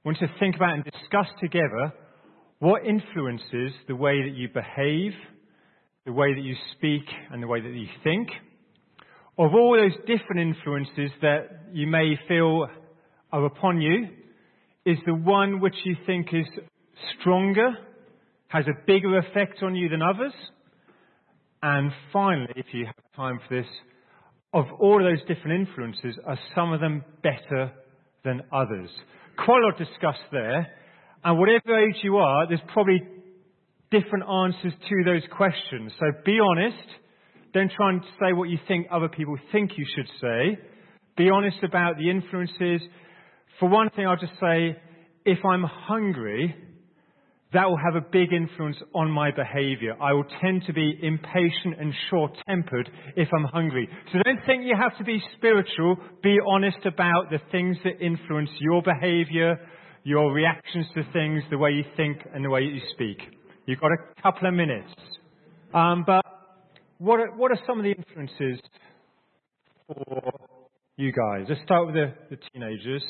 want to think about and discuss together what influences the way that you behave, the way that you speak, and the way that you think. Of all those different influences that you may feel are upon you, is the one which you think is stronger, has a bigger effect on you than others? And finally, if you have time for this, of all of those different influences, are some of them better than others? Quite a lot discussed there. And whatever age you are, there's probably different answers to those questions. So be honest. Don't try and say what you think other people think you should say. Be honest about the influences. For one thing, I'll just say, if I'm hungry, that will have a big influence on my behavior. I will tend to be impatient and short-tempered if I'm hungry. So don't think you have to be spiritual. Be honest about the things that influence your behavior, your reactions to things, the way you think and the way you speak. You've got a couple of minutes. But what are some of the influences for you guys? Let's start with the teenagers.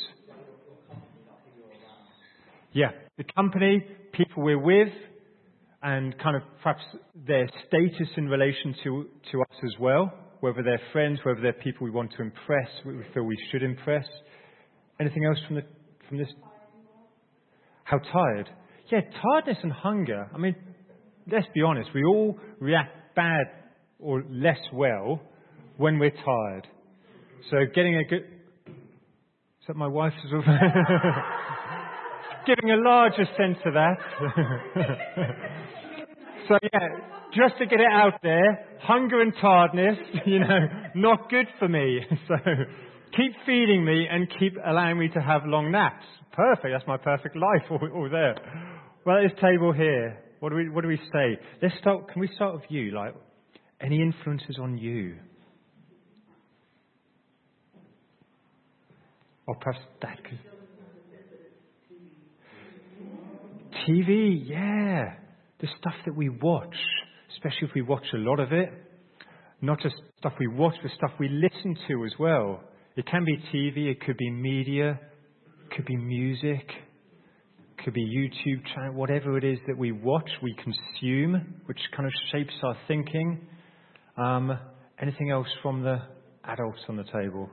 Yeah, the company, people we're with, and kind of perhaps their status in relation to us as well, whether they're friends, whether they're people we want to impress, we feel we should impress. Anything else from this? How tired? Yeah, tiredness and hunger. I mean, let's be honest, we all react bad or less well when we're tired. So getting a good... Is that my wife as well? Giving a larger sense of that. So yeah, just to get it out there, hunger and tiredness, not good for me. So keep feeding me and keep allowing me to have long naps. Perfect, that's my perfect life all there. Well, at this table here, what do we say? Can we start with you? Like, any influences on you? Or perhaps that could... TV, yeah. The stuff that we watch, especially if we watch a lot of it. Not just stuff we watch, but stuff we listen to as well. It can be TV, it could be media, it could be music, it could be YouTube channel, whatever it is that we watch, we consume, which kind of shapes our thinking. Anything else from the adults on the table?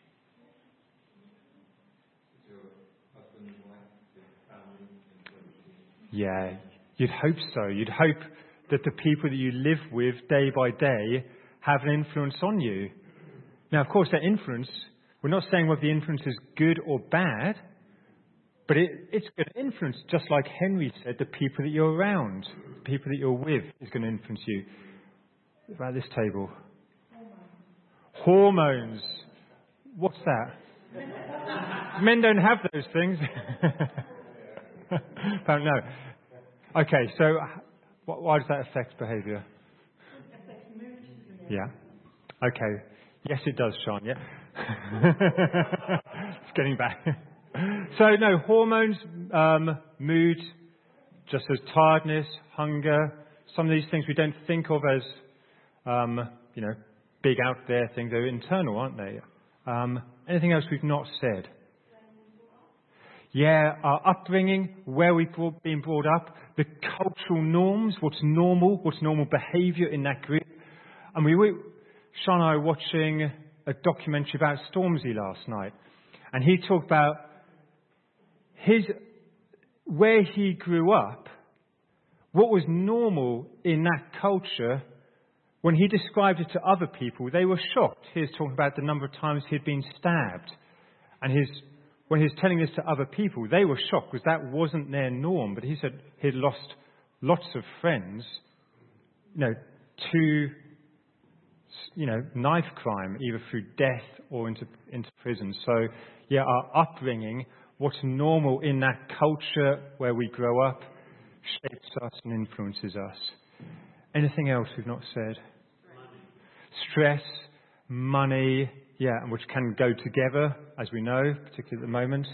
Yeah, you'd hope so. You'd hope that the people that you live with day by day have an influence on you. Now, of course, that influence, we're not saying whether the influence is good or bad, but it's going to influence, just like Henry said, the people that you're around, the people that you're with is going to influence you. About this table. Hormones. What's that? Men don't have those things. Don't know. Okay, so why does that affect behaviour? Yeah. Okay. Yes, it does, Sean. Yeah. It's getting back. So no, hormones, mood, just as tiredness, hunger. Some of these things we don't think of as, big out there things. They're internal, aren't they? Anything else we've not said? Yeah, our upbringing, where we've been brought up, the cultural norms, what's normal behaviour in that group. And Sean and I were watching a documentary about Stormzy last night. And he talked about where he grew up, what was normal in that culture. When he described it to other people, they were shocked. He was talking about the number of times he'd been stabbed. And when he was telling this to other people, they were shocked because that wasn't their norm. But he said he'd lost lots of friends, to, knife crime, either through death or into prison. So, yeah, our upbringing, what's normal in that culture where we grow up, shapes us and influences us. Anything else we've not said? Stress, money, yeah, and which can go together, as we know, particularly at the moment.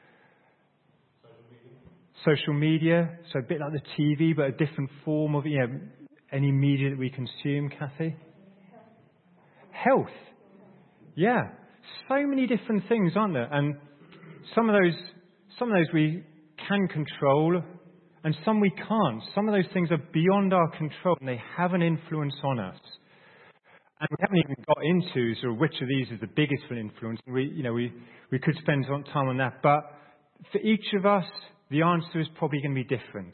Social media, so a bit like the TV, but a different form of, any media that we consume, Kathy. Health. Yeah. So many different things, aren't there? And some of those some of those we can control, and some we can't. Some of those things are beyond our control, and they have an influence on us. And we haven't even got into sort of which of these is the biggest influence. We could spend some time on that. But for each of us, the answer is probably going to be different.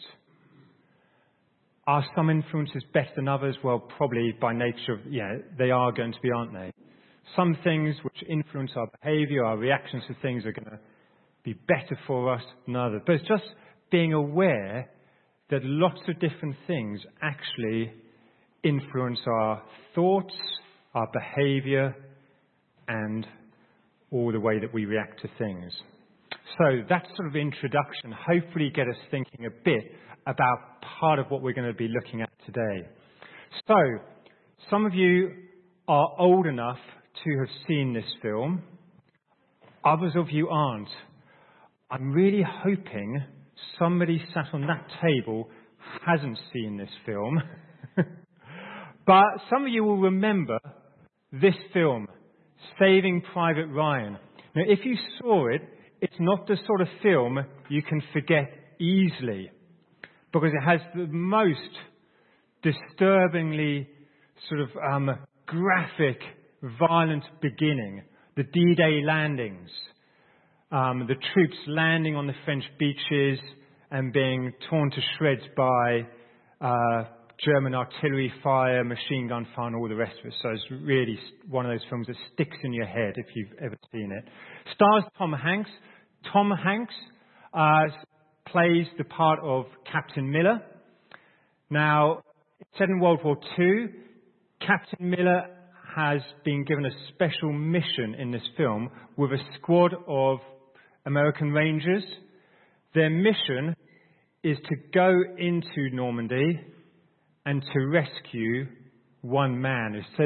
Are some influences better than others? Well, probably by nature, they are going to be, aren't they? Some things which influence our behaviour, our reactions to things are going to be better for us than others. But it's just being aware that lots of different things actually influence our thoughts, our behaviour, and all the way that we react to things. So that sort of introduction hopefully get us thinking a bit about part of what we're going to be looking at today. So, some of you are old enough to have seen this film. Others of you aren't. I'm really hoping somebody sat on that table hasn't seen this film. But some of you will remember this film, Saving Private Ryan. Now, if you saw it, it's not the sort of film you can forget easily, because it has the most disturbingly sort of graphic, violent beginning. The D-Day landings, the troops landing on the French beaches and being torn to shreds by German artillery fire, machine gun fire, and all the rest of it. So it's really one of those films that sticks in your head if you've ever seen it. Stars Tom Hanks. Tom Hanks plays the part of Captain Miller. Now, set in World War II, Captain Miller has been given a special mission in this film with a squad of American Rangers. Their mission is to go into Normandy and to rescue one man. It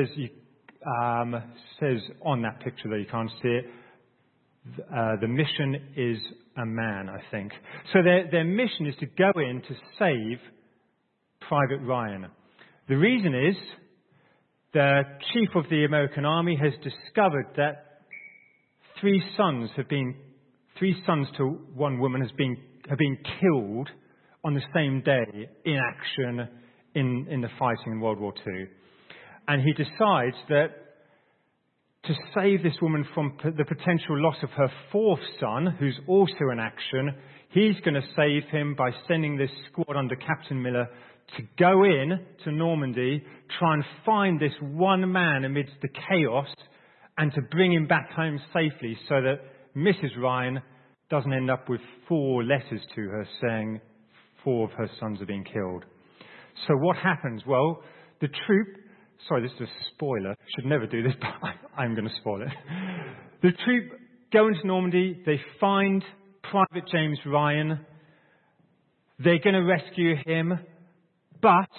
says on that picture, though you can't see it, the mission is a man, I think. So their mission is to go in to save Private Ryan. The reason is the chief of the American army has discovered that three sons to one woman have been killed on the same day in action in the fighting in World War II. And he decides that to save this woman from the potential loss of her fourth son, who's also in action, he's going to save him by sending this squad under Captain Miller to go in to Normandy, try and find this one man amidst the chaos, and to bring him back home safely so that Mrs. Ryan doesn't end up with 4 letters to her saying 4 of her sons are being killed. So what happens? Well, the troop... Sorry, this is a spoiler. Should never do this, but I'm going to spoil it. The troop go into Normandy. They find Private James Ryan. They're going to rescue him. But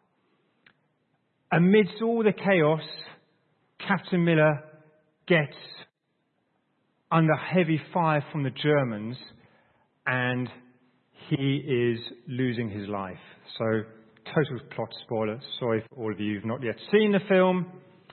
amidst all the chaos, Captain Miller gets under heavy fire from the Germans, and he is losing his life. So, total plot spoiler. Sorry for all of you who've not yet seen the film.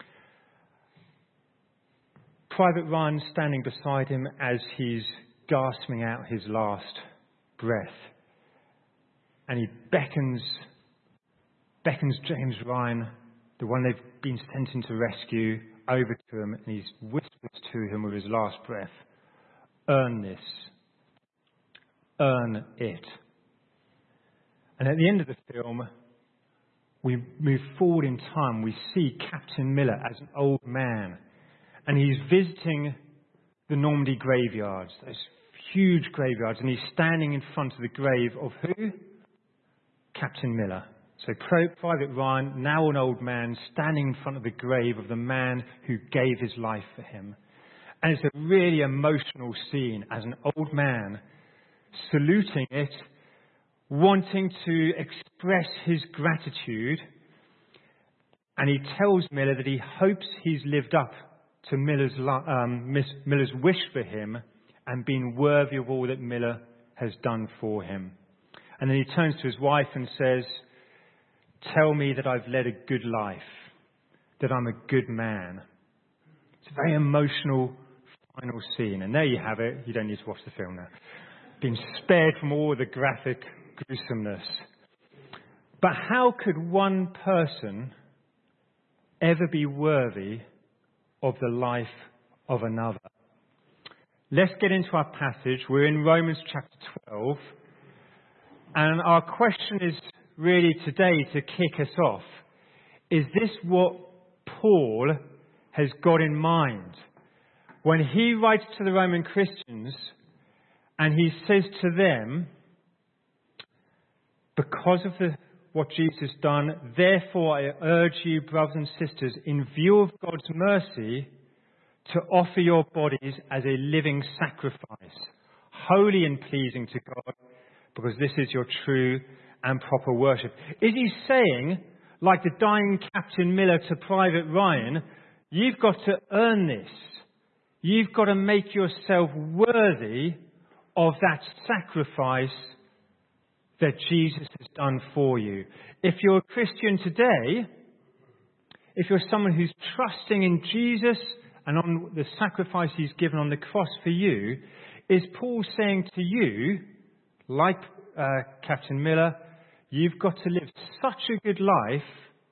Private Ryan standing beside him as he's gasping out his last breath. And he beckons James Ryan, the one they've been sent in to rescue, over to him, and he whispers to him with his last breath, "Earn this. Earn it." And at the end of the film, we move forward in time. We see Captain Miller as an old man, and he's visiting the Normandy graveyards, those huge graveyards, and he's standing in front of the grave of who? Captain Miller. So Private Ryan, now an old man, standing in front of the grave of the man who gave his life for him. And it's a really emotional scene as an old man saluting it, wanting to express his gratitude. And he tells Miller that he hopes he's lived up to Miller's wish for him and been worthy of all that Miller has done for him. And then he turns to his wife and says, "Tell me that I've led a good life, that I'm a good man." It's a very emotional final scene. And there you have it. You don't need to watch the film now. been spared from all the graphic gruesomeness. But how could one person ever be worthy of the life of another? Let's get into our passage. We're in Romans chapter 12. And our question is really today, to kick us off, is this what Paul has got in mind when he writes to the Roman Christians and he says to them, because of what Jesus has done, therefore I urge you, brothers and sisters, in view of God's mercy, to offer your bodies as a living sacrifice, holy and pleasing to God, because this is your true and proper worship. Is he saying, like the dying Captain Miller to Private Ryan, you've got to earn this. You've got to make yourself worthy of that sacrifice that Jesus has done for you. If you're a Christian today, if you're someone who's trusting in Jesus and on the sacrifice he's given on the cross for you, is Paul saying to you, like Captain Miller, you've got to live such a good life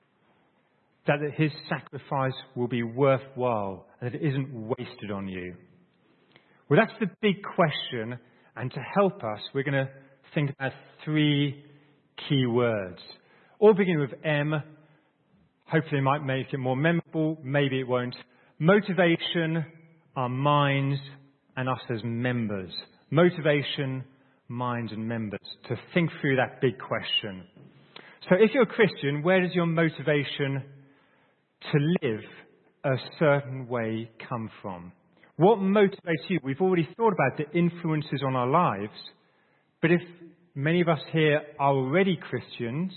that his sacrifice will be worthwhile and that it isn't wasted on you? Well, that's the big question, and to help us, we're going to think about 3 key words. All beginning with M. Hopefully it might make it more memorable, maybe it won't. Motivation, our minds, and us as members. Motivation, minds and members. To think through that big question. So if you're a Christian, where does your motivation to live a certain way come from? What motivates you? We've already thought about the influences on our lives, but if many of us here are already Christians,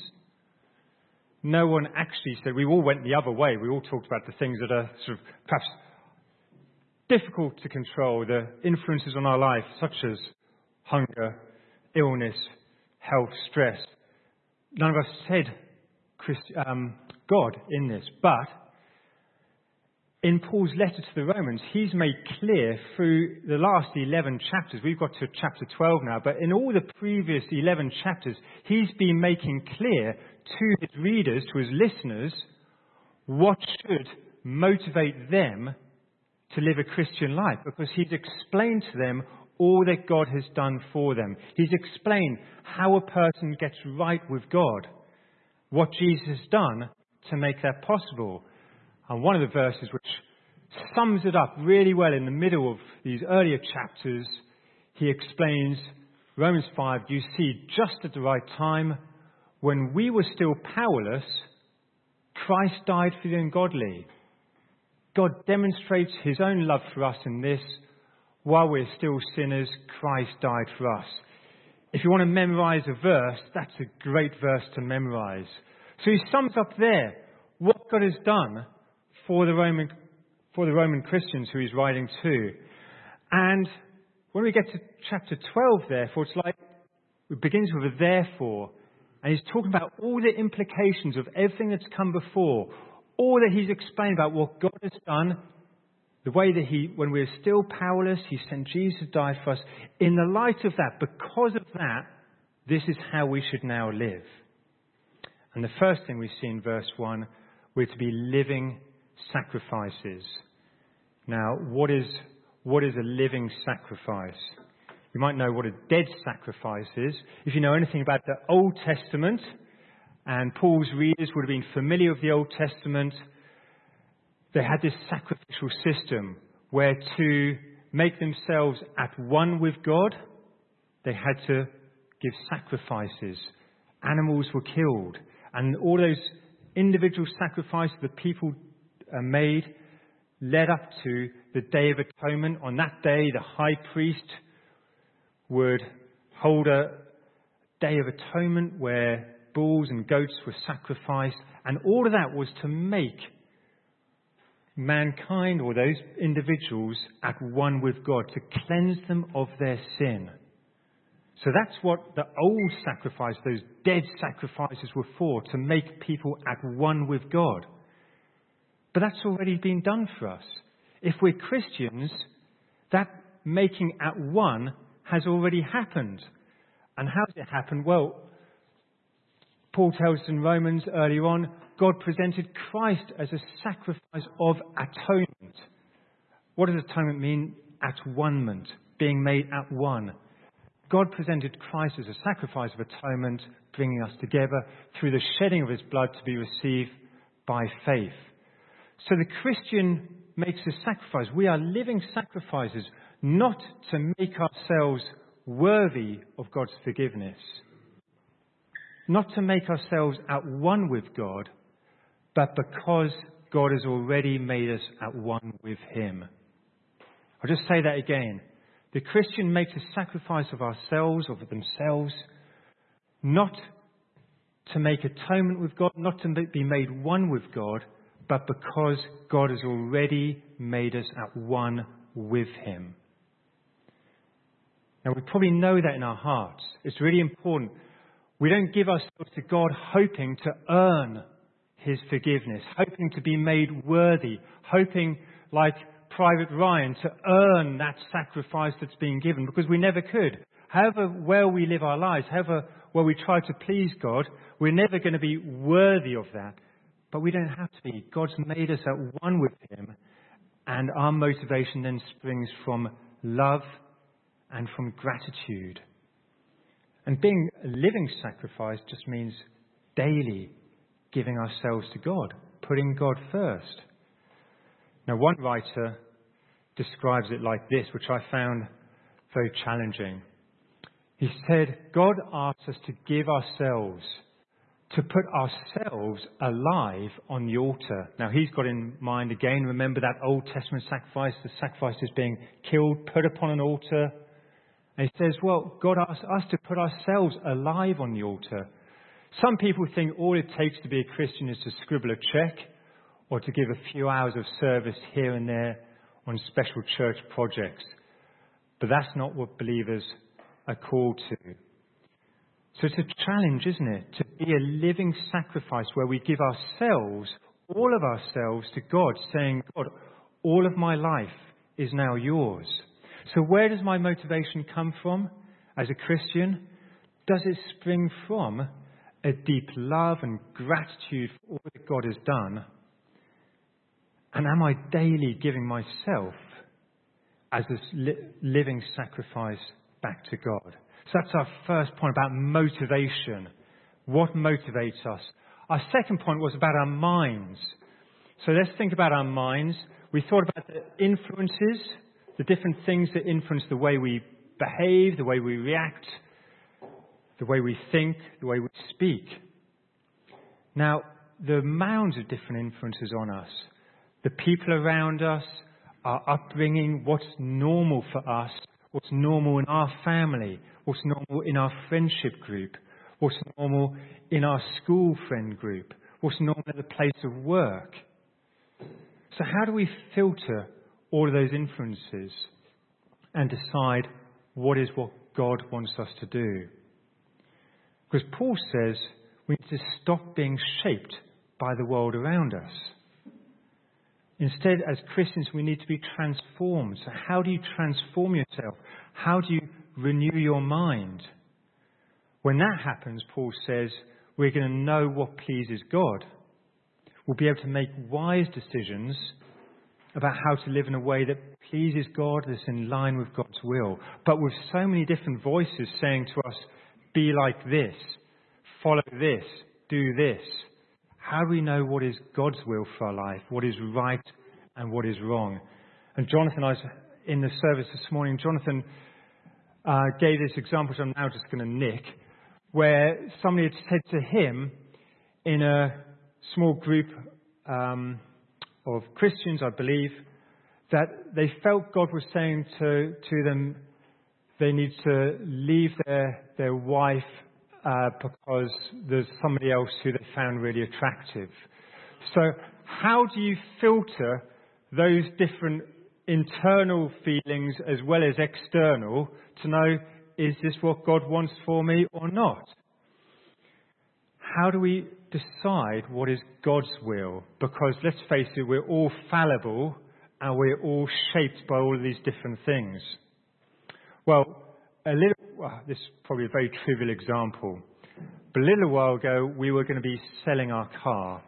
no one actually said, we all went the other way. We all talked about the things that are sort of perhaps difficult to control, the influences on our life, such as hunger, illness, health, stress. None of us said God in this, but in Paul's letter to the Romans, he's made clear through the last 11 chapters, we've got to chapter 12 now, but in all the previous 11 chapters, he's been making clear to his readers, to his listeners, what should motivate them to live a Christian life, because he's explained to them all that God has done for them. He's explained how a person gets right with God, what Jesus has done to make that possible. And one of the verses which sums it up really well in the middle of these earlier chapters, he explains, Romans 5, you see, just at the right time, when we were still powerless, Christ died for the ungodly. God demonstrates his own love for us in this. While we're still sinners, Christ died for us. If you want to memorize a verse, that's a great verse to memorize. So he sums up there what God has done for the Roman Christians who he's writing to. And when we get to chapter 12, therefore, it's like it begins with a therefore. And he's talking about all the implications of everything that's come before. All that he's explained about what God has done. The way that when we're still powerless, he sent Jesus to die for us. In the light of that, because of that, this is how we should now live. And the first thing we see in verse 1, we're to be living sacrifices. Now, what is a living sacrifice? You might know what a dead sacrifice is. If you know anything about the Old Testament, and Paul's readers would have been familiar with the Old Testament, they had this sacrificial system where to make themselves at one with God, they had to give sacrifices. Animals were killed. And all those individual sacrifices the people made led up to the Day of Atonement. On that day, the high priest would hold a Day of Atonement where bulls and goats were sacrificed. And all of that was to make mankind, or those individuals, at one with God, to cleanse them of their sin. So that's what the old sacrifice, those dead sacrifices, were for, to make people at one with God. But that's already been done for us. If we're Christians, that making at one has already happened. And how does it happen? Well, Paul tells us in Romans earlier on, God presented Christ as a sacrifice of atonement. What does atonement mean? At one-ment, being made at one. God presented Christ as a sacrifice of atonement, bringing us together through the shedding of his blood to be received by faith. So the Christian makes a sacrifice. We are living sacrifices, not to make ourselves worthy of God's forgiveness, not to make ourselves at one with God, but because God has already made us at one with him. I'll just say that again. The Christian makes a sacrifice of ourselves, of themselves, not to make atonement with God, not to be made one with God, but because God has already made us at one with him. Now, we probably know that in our hearts. It's really important. We don't give ourselves to God hoping to earn his forgiveness, hoping to be made worthy, hoping, like Private Ryan, to earn that sacrifice that's being given, because we never could. However well we live our lives, however well we try to please God, we're never going to be worthy of that. But we don't have to be. God's made us at one with him, and our motivation then springs from love and from gratitude. And being a living sacrifice just means daily giving ourselves to God, putting God first. Now, one writer describes it like this, which I found very challenging. He said, God asks us to give ourselves, to put ourselves alive on the altar. Now, he's got in mind again, remember that Old Testament sacrifice, the sacrifices being killed, put upon an altar. And he says, well, God asks us to put ourselves alive on the altar. Some people think all it takes to be a Christian is to scribble a check or to give a few hours of service here and there on special church projects. But that's not what believers are called to. So it's a challenge, isn't it? To be a living sacrifice where we give ourselves, all of ourselves, to God, saying, God, all of my life is now yours. So where does my motivation come from as a Christian? Does it spring from a deep love and gratitude for all that God has done? And am I daily giving myself as a living sacrifice back to God? So that's our first point about motivation. What motivates us? Our second point was about our minds. So let's think about our minds. We thought about the influences, the different things that influence the way we behave, the way we react, the way we think, the way we speak. Now, there are mounds of different influences on us. The people around us, our upbringing, what's normal for us, what's normal in our family, what's normal in our friendship group, what's normal in our school friend group, what's normal at the place of work. So how do we filter all of those influences and decide what is what God wants us to do? Because Paul says we need to stop being shaped by the world around us. Instead, as Christians, we need to be transformed. So how do you transform yourself? How do you renew your mind? When that happens, Paul says, we're going to know what pleases God. We'll be able to make wise decisions about how to live in a way that pleases God, that's in line with God's will. But with so many different voices saying to us, be like this, follow this, do this. How do we know what is God's will for our life, what is right and what is wrong? And Jonathan, I was in the service this morning, Jonathan gave this example, which I'm now just going to nick, where somebody had said to him in a small group of Christians, I believe, that they felt God was saying to them they need to leave their wife because there's somebody else who they found really attractive. So how do you filter those different internal feelings as well as external to know, is this what God wants for me or not? How do we decide what is God's will? Because let's face it, we're all fallible and we're all shaped by all of these different things. Well, this is probably a very trivial example, but a little while ago we were going to be selling our car.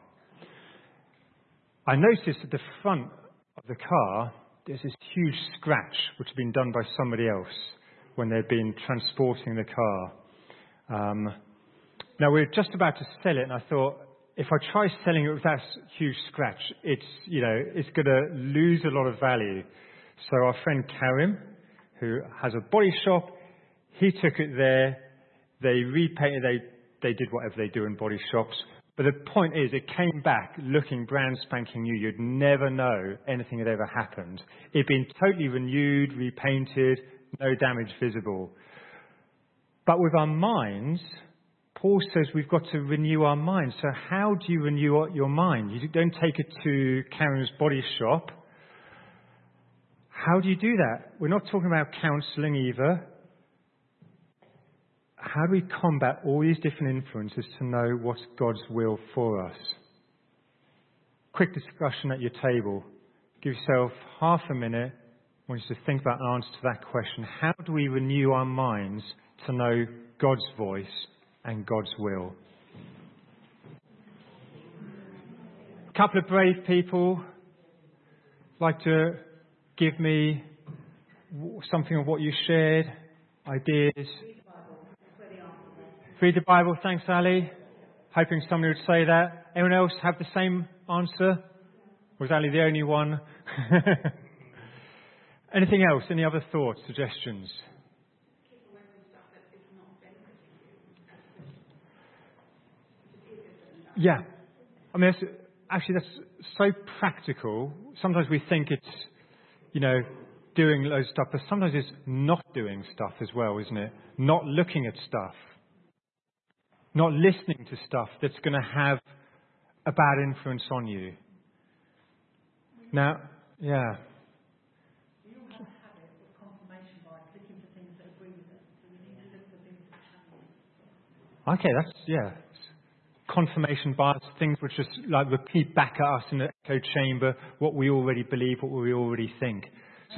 I noticed at the front of the car there's this huge scratch which had been done by somebody else when they'd been transporting the car. Now we're just about to sell it, and I thought, if I try selling it with that huge scratch, it's going to lose a lot of value. So our friend Karim, who has a body shop, he took it there. They repainted. They did whatever they do in body shops. But the point is, it came back looking brand spanking new. You'd never know anything had ever happened. It'd been totally renewed, repainted, no damage visible. But with our minds, Paul says we've got to renew our minds. So how do you renew your mind? You don't take it to Karen's body shop. How do you do that? We're not talking about counselling either. How do we combat all these different influences to know what's God's will for us? Quick discussion at your table. Give yourself half a minute. I want you to think about an answer to that question. How do we renew our minds to know God's voice and God's will? A couple of brave people like to give me something of what you shared, ideas. Read the Bible. Thanks, Ali. Hoping somebody would say that. Anyone else have the same answer? Or was Ali the only one? Anything else? Any other thoughts, suggestions? Yeah. I mean, that's so practical. Sometimes we think it's, doing loads of stuff, but sometimes it's not doing stuff as well, isn't it? Not looking at stuff. Not listening to stuff that's going to have a bad influence on you. Now, yeah. We all have a habit of confirmation bias, looking for things that agree with us. So we need to look for things that challenge. Okay, confirmation bias, things which just like repeat back at us in the echo chamber what we already believe, what we already think. So,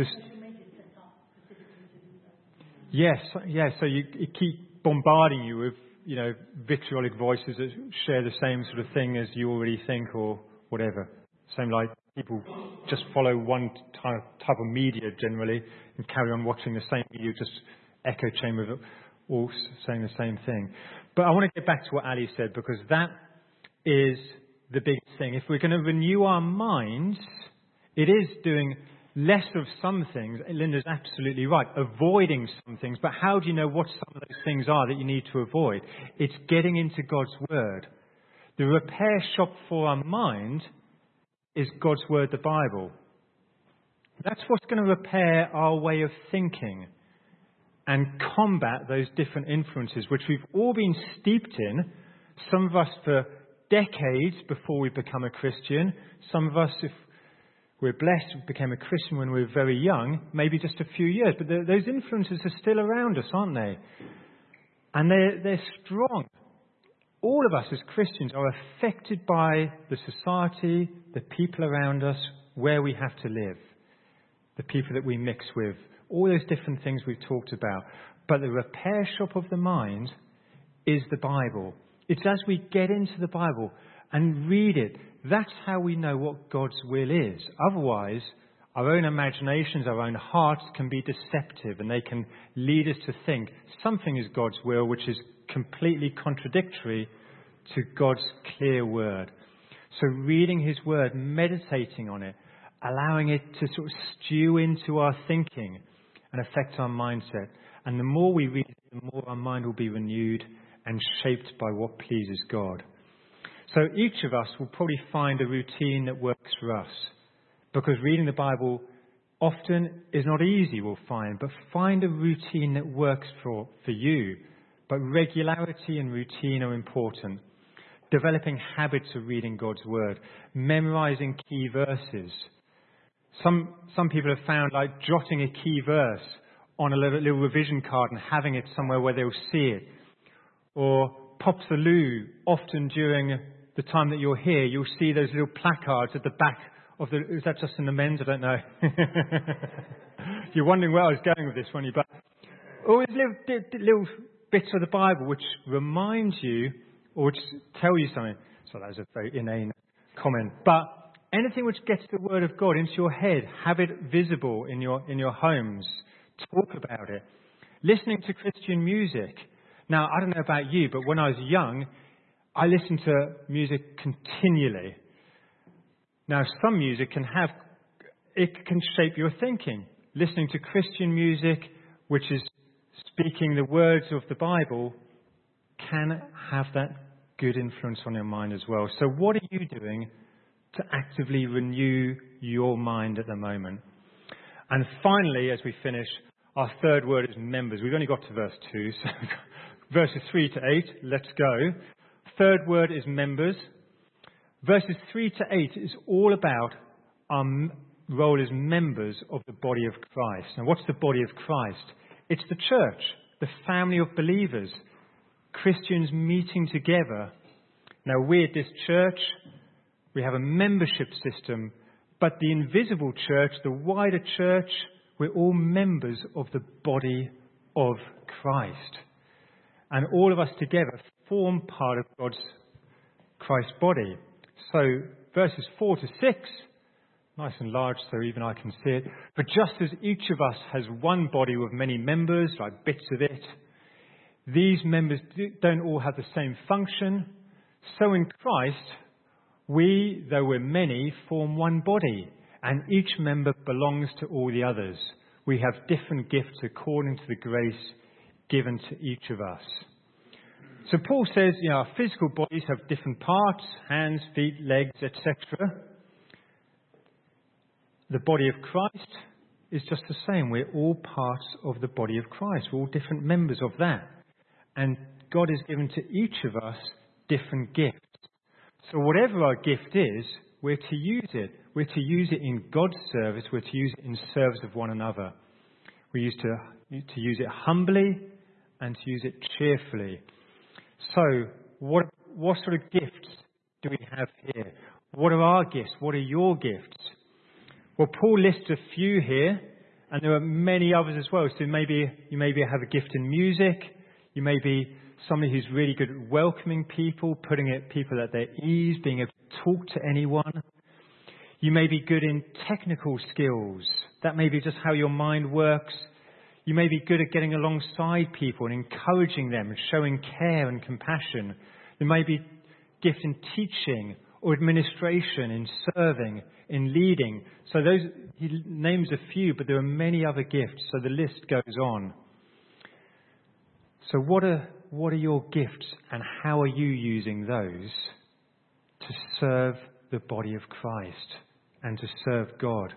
yes, so you keep bombarding you with, vitriolic voices that share the same sort of thing as you already think or whatever. Same like people just follow one type of media generally and carry on watching the same media, just echo chamber of all saying the same thing. But I want to get back to what Ali said, because that is the big thing. If we're going to renew our minds, it is doing less of some things. Linda's absolutely right. Avoiding some things. But how do you know what some of those things are that you need to avoid? It's getting into God's Word. The repair shop for our mind is God's Word, the Bible. That's what's going to repair our way of thinking and combat those different influences, which we've all been steeped in. Some of us for decades before we become a Christian. Some of us, if we're blessed, we became a Christian when we were very young, maybe just a few years. But those influences are still around us, aren't they? And they're strong. All of us as Christians are affected by the society, the people around us, where we have to live, the people that we mix with, all those different things we've talked about. But the repair shop of the mind is the Bible. It's as we get into the Bible and read it, that's how we know what God's will is. Otherwise, our own imaginations, our own hearts can be deceptive, and they can lead us to think something is God's will, which is completely contradictory to God's clear word. So reading his word, meditating on it, allowing it to sort of stew into our thinking and affect our mindset. And the more we read it, the more our mind will be renewed and shaped by what pleases God. So each of us will probably find a routine that works for us, because reading the Bible often is not easy, we'll find, but find a routine that works for you. But regularity and routine are important. Developing habits of reading God's word, memorizing key verses. Some people have found like jotting a key verse on a little revision card and having it somewhere where they'll see it. Or Pop the Loo, often during the time that you're here, you'll see those little placards at the back of the... Is that just in the men's? I don't know. You're wondering where I was going with this, weren't you? But Or there's little bits of the Bible which remind you or which tell you something. So that was a very inane comment. But anything which gets the Word of God into your head, have it visible in your homes. Talk about it. Listening to Christian music. Now, I don't know about you, but when I was young, I listened to music continually. Now, some music can shape your thinking. Listening to Christian music, which is speaking the words of the Bible, can have that good influence on your mind as well. So what are you doing to actively renew your mind at the moment? And finally, as we finish, our third word is members. We've only got to verse 2, so verses 3 to 8, let's go. Third word is members. Verses 3 to 8 is all about our role as members of the body of Christ. Now, what's the body of Christ? It's the church, the family of believers, Christians meeting together. Now, we at this church, we have a membership system, but the invisible church, the wider church, we're all members of the body of Christ. And all of us together form part of Christ's body. So, verses 4 to 6, nice and large so even I can see it. But just as each of us has one body with many members, like bits of it, these members don't all have the same function. So in Christ, we, though we're many, form one body, and each member belongs to all the others. We have different gifts according to the grace given to each of us. So Paul says, our physical bodies have different parts, hands, feet, legs, etc. The body of Christ is just the same. We're all parts of the body of Christ. We're all different members of that. And God has given to each of us different gifts. So whatever our gift is, we're to use it. We're to use it in God's service. We're to use it in service of one another. We used to use it humbly and to use it cheerfully. So what sort of gifts do we have here? What are our gifts? What are your gifts? Well, Paul lists a few here, and there are many others as well. So you maybe have a gift in music. You may be somebody who's really good at welcoming people, putting people at their ease, being able to talk to anyone. You may be good in technical skills. That may be just how your mind works. You may be good at getting alongside people and encouraging them and showing care and compassion. There may be gifts in teaching or administration, in serving, in leading. So he names a few, but there are many other gifts, so the list goes on. So what are your gifts, and how are you using those to serve the body of Christ and to serve God?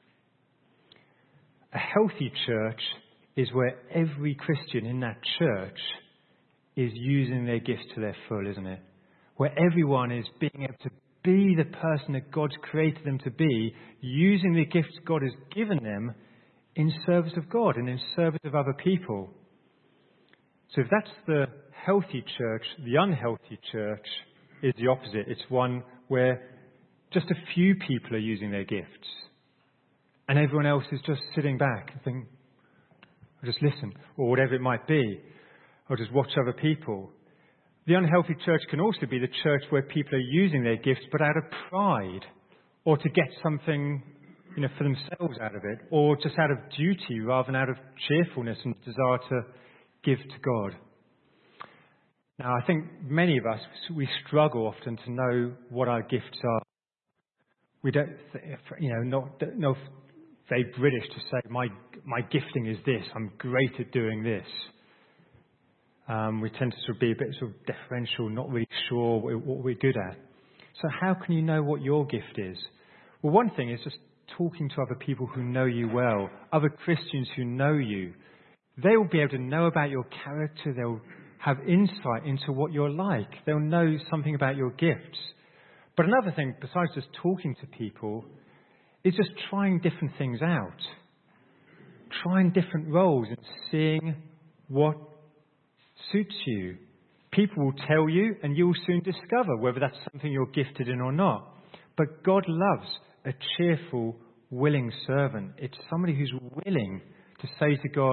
A healthy church is where every Christian in that church is using their gifts to their full, isn't it? Where everyone is being able to be the person that God's created them to be, using the gifts God has given them in service of God and in service of other people. So if that's the healthy church, the unhealthy church is the opposite. It's one where just a few people are using their gifts and everyone else is just sitting back and thinking, I'll just listen, or whatever it might be. I'll just watch other people. The unhealthy church can also be the church where people are using their gifts but out of pride, or to get something for themselves out of it, or just out of duty rather than out of cheerfulness and desire to give to God. Now, I think many of us, we struggle often to know what our gifts are. We don't, not very British to say, my gifting is this, I'm great at doing this. We tend to sort of be a bit sort of deferential, not really sure what we're good at. So how can you know what your gift is? Well, one thing is just talking to other people who know you well, other Christians who know you. They will be able to know about your character. They'll have insight into what you're like. They'll know something about your gifts. But another thing, besides just talking to people, is just trying different things out. Trying different roles and seeing what suits you. People will tell you, and you'll soon discover whether that's something you're gifted in or not. But God loves a cheerful, willing servant. It's somebody who's willing to say to God,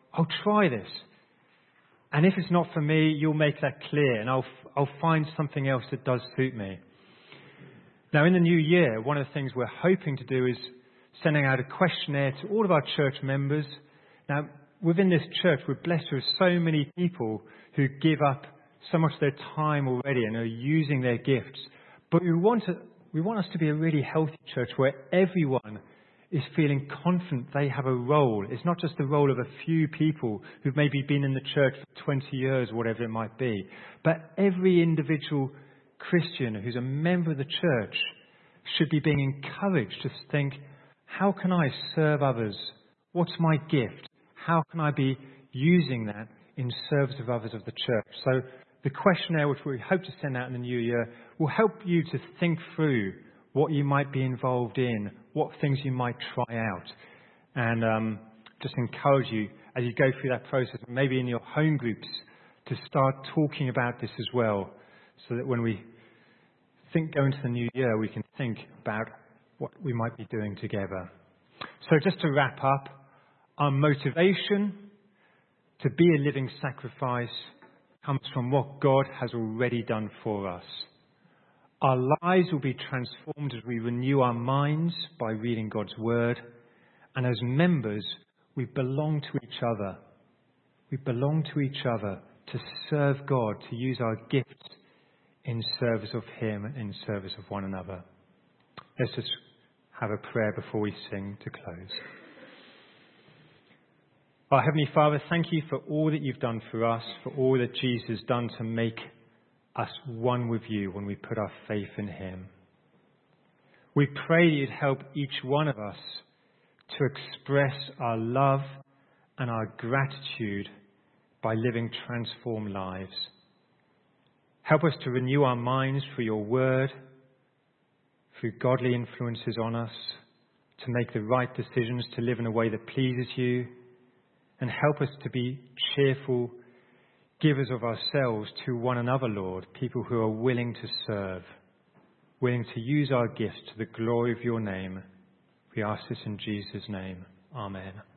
I'll try this. And if it's not for me, you'll make that clear, and I'll find something else that does suit me. Now, in the new year, one of the things we're hoping to do is sending out a questionnaire to all of our church members. Now, within this church, we're blessed with so many people who give up so much of their time already and are using their gifts. But we want us to be a really healthy church where everyone is feeling confident they have a role. It's not just the role of a few people who've maybe been in the church for 20 years, whatever it might be. But every individual Christian who's a member of the church should be being encouraged to think, how can I serve others? What's my gift? How can I be using that in service of others of the church? So the questionnaire, which we hope to send out in the new year, will help you to think through what you might be involved in, what things you might try out. And just encourage you, as you go through that process, maybe in your home groups, to start talking about this as well, so that when we go into the new year, we can think about what we might be doing together. So just to wrap up, our motivation to be a living sacrifice comes from what God has already done for us. Our lives will be transformed as we renew our minds by reading God's word. And as members, we belong to each other. We belong to each other to serve God, to use our gifts in service of Him, in service of one another. Let's just have a prayer before we sing to close. Our Heavenly Father, thank you for all that you've done for us, for all that Jesus has done to make us one with you when we put our faith in Him. We pray you'd help each one of us to express our love and our gratitude by living transformed lives. Help us to renew our minds through your word, through godly influences on us, to make the right decisions, to live in a way that pleases you, and help us to be cheerful givers of ourselves to one another, Lord, people who are willing to serve, willing to use our gifts to the glory of your name. We ask this in Jesus' name. Amen.